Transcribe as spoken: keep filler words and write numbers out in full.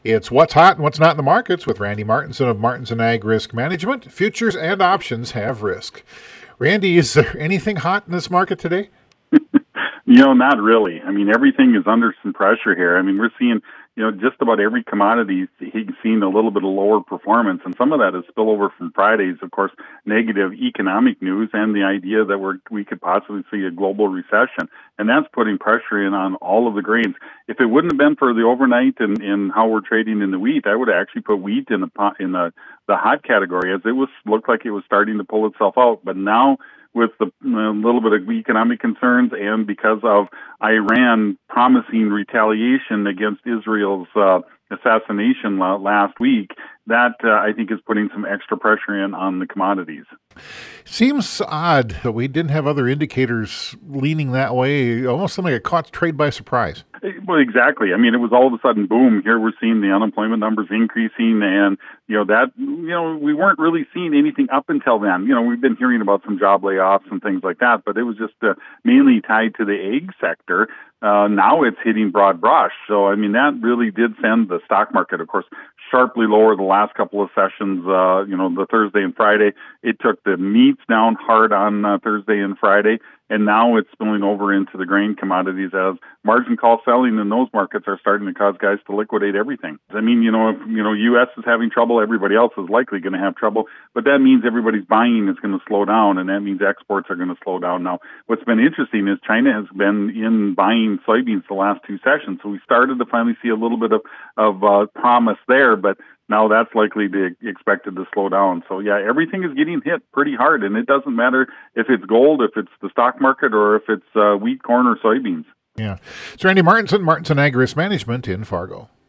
It's What's Hot and What's Not in the Markets with Randy Martinson of Martinson Ag Risk Management. Futures and options have risk. Randy, is there anything hot in this market today? You know, not really. I mean, everything is under some pressure here. I mean, we're seeing, you know, just about every commodity he's seen a little bit of lower performance, and some of that is spillover from Friday's, of course, negative economic news and the idea that we're we could possibly see a global recession, and that's putting pressure in on all of the grains. If it wouldn't have been for the overnight and, and how we're trading in the wheat, I would have actually put wheat in the in the the hot category, as it was looked like it was starting to pull itself out, but now, with the uh, little bit of economic concerns and because of Iran promising retaliation against Israel's uh, assassination last week, that uh, I think is putting some extra pressure in on the commodities. Seems odd that we didn't have other indicators leaning that way. Almost something that caught trade by surprise. Well, exactly. I mean, it was all of a sudden, boom, here we're seeing the unemployment numbers increasing, and, you know, that, you know, we weren't really seeing anything up until then. You know, we've been hearing about some job layoffs and things like that, but it was just uh, mainly tied to the egg sector. Uh, now it's hitting broad brush. So, I mean, that really did send the stock market, of course, sharply lower the last couple of sessions, uh, you know, the Thursday and Friday. It took the meats down hard on uh, Thursday and Friday, and now it's spilling over into the grain commodities as margin call selling in those markets are starting to cause guys to liquidate everything. I mean, you know, if, you know, U S is having trouble, everybody else is likely going to have trouble, but that means everybody's buying is going to slow down, and that means exports are going to slow down. Now, what's been interesting is China has been in buying soybeans the last two sessions, so we started to finally see a little bit of, of uh, promise there, but now that's likely to be expected to slow down. So, yeah, everything is getting hit pretty hard, and it doesn't matter if it's gold, if it's the stock market, or if it's uh, wheat, corn, or soybeans. Yeah. It's Randy Martinson, Martinson Ag Risk Management in Fargo.